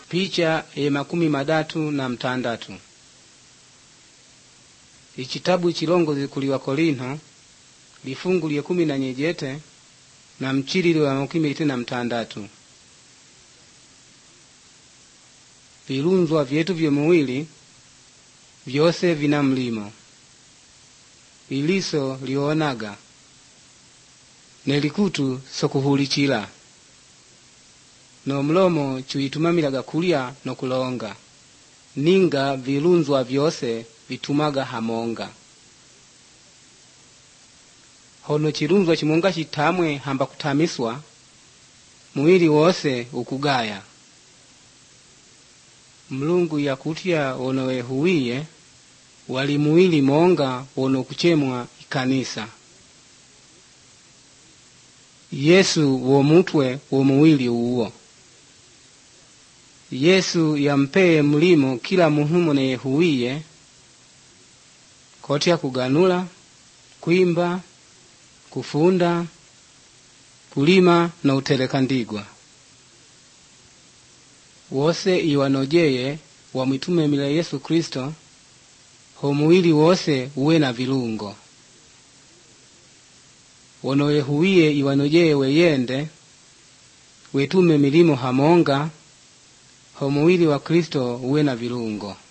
Picha ya 36. Ichitabu chilongo kuli wa Korinto lifungu lya 14 na mchilili wa 26. Vilunzwa vyetu vya muwili vyose vina mlimo. Iliso lionaga nelikutu sokuhulichila. No mlomo chuitumamilaga kulya no kulonga. Ninga vilunzwa vyose vitumaga hamonga. Hono chilunzwa chimonga chitamwe hamba kutamiswa, muwili wose ukugaya. Mlungu yakutya ono wehuwiye, wali muwili monga ono kuchemwa ikanisa. Yesu wo mutwe wo muwili uwo. Yesu yampeye mlimo kila muhumo ne yehuwiye, kotya kuganula, kuimba, kufunda, kulima na uteleka ndigwa. Wose iwanojeye wamwitume mila Yesu Kristo, ho muwili wose uwe na vilungo. Wono wehuwiye iwanojeye weyende, wetume milimo hamonga, ho muwili wa Kristo uwe na vilungo.